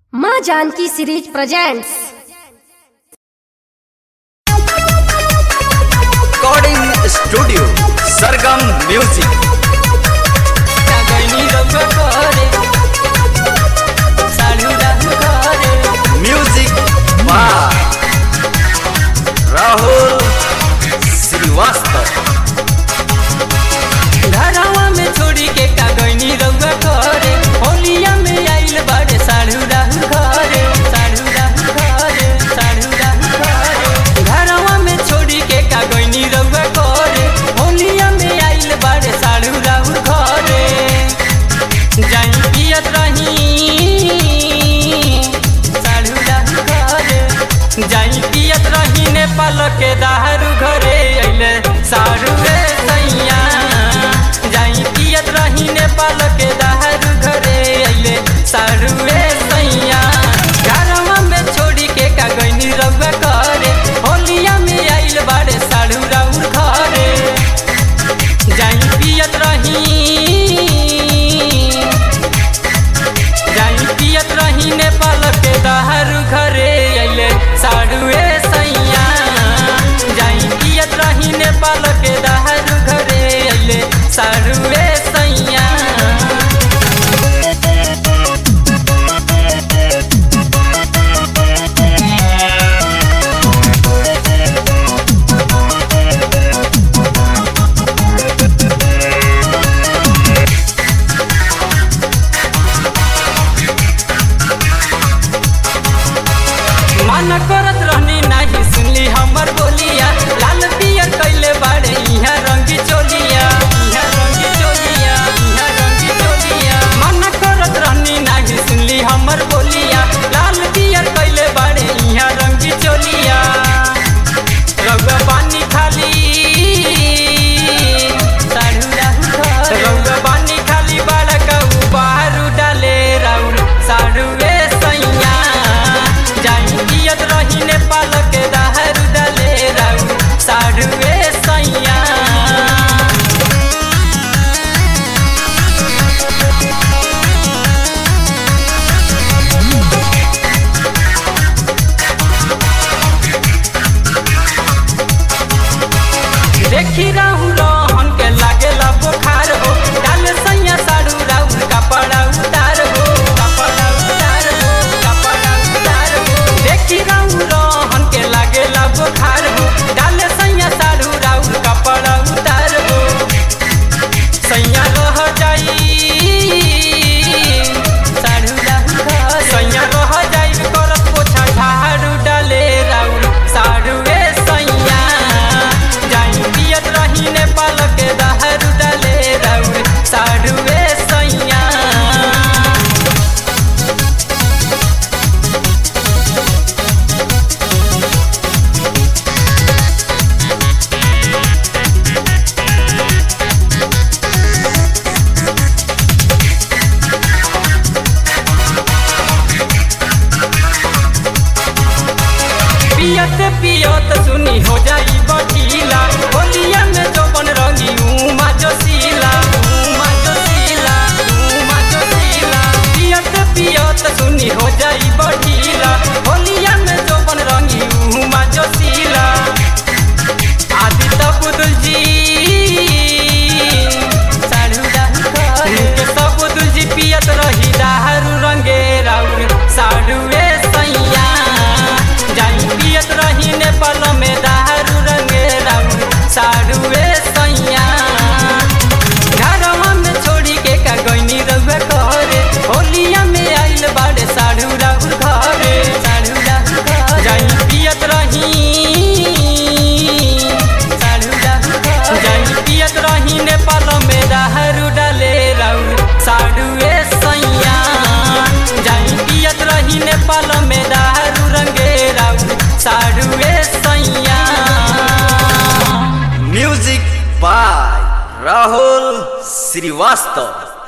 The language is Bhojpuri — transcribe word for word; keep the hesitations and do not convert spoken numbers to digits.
माँ Janki series presents. Recording studio Sargam music. Music by Rahul Shrivastava. घरवा में छोड़ी के कागनी रउआ करे, होलिया में आइल बाड़े साढ़ू राहु घरे, साढ़ू राहु घरे, साढ़ू राहु घरे। घरवा में छोड़ी के कागनी रउआ करे, होलिया में आइल बाड़े साढ़ू राहु घरे। जाई पियत रही साढ़ू राहु घरे, जाई पियत रही नेपाल के दारू घरे अइले साढ़ू रे सैया। जाई पियत रही नेपाल के दारू घरे अइले साढ़ू रे सैया। घरवा में छोड़ी के कागनी रउआ करे, होलिया में आइल बाड़े साढ़ू राउर घरे। जाई पियत रही जाई पियत रही नेपाल के दारू घरे अइले साढ़ू रे सैया। जाई पियत रही नेपाल के दारू घरे अइले साढ़ू रे सैया। मन करत रहनी नाही सुनली हमर बोलिया, लाल पियर कैले बाड़े इहाँ रंगी चोलिया, इहाँ रंगी चोलिया, इहाँ रंगी चोलिया। मन करत रहनी नाही सुनली हमर बोलिया, लाल पियर कैले बाड़े इहाँ रंगी चोलिया। रउआ पानी खाली साढ़ू राहु घरे, रउआ पानी खाली बाड़ा कऊ बारू डाले राउर साढ़ू रे सैया। जाई पियत रही नेपाल के दारू डाले राउर साढ़ू रे सैया। देखी राहु रहन के लागेला बुखार हो, डाल सैया साढ़ू राउर कपड़ा उतार हो, कपड़ा उतार हो, कपड़ा उतार हो। देखी राहु रहन के लागेला बुखार हो, डाल सैया साढ़ू राउर कपड़ा उतार हो। सैया रह जाई साढ़ू राहु घरे, सैया रह जाई करत पोछा झाड़ू डाले राउर साढ़ू रे सैया। जाई पियत रही नेपाल के दारू डाले राउर साढ़ू रे सैया। पियत पियत सुनी हो जाई बठीला, होलिया में जौवन रंगी उमा जोशीला, उमा जोशीला, उमा जोशीला। पियत पियत सुनी हो जाई बठीला, होलिया में जौवन रंगी उमा जोशीला। आदि त बुदुल जी साढ़ू राहु घरे, के सब बुदुल जी पियत रही दारू रंगे राउर साढ़ू रे सैया। जाई पियत रही नेपाल में दारू रंगे राउर साढ़ू रे सैया। घरवा में छोड़ी के कागनी रउआ करे, होलिया में आइल बाड़े साढ़ू राउर घरे, साढ़ू राहु घरे। जाई पियत रही साढ़ू राहु घरे, जाई पियत रही नेपाल में दारू डाले राउर साढ़ू रे सैया। जाई पियत रही नेपाल में दारू रंगे राउर साढ़ू रे सैया। Music by Rahul Srivastava.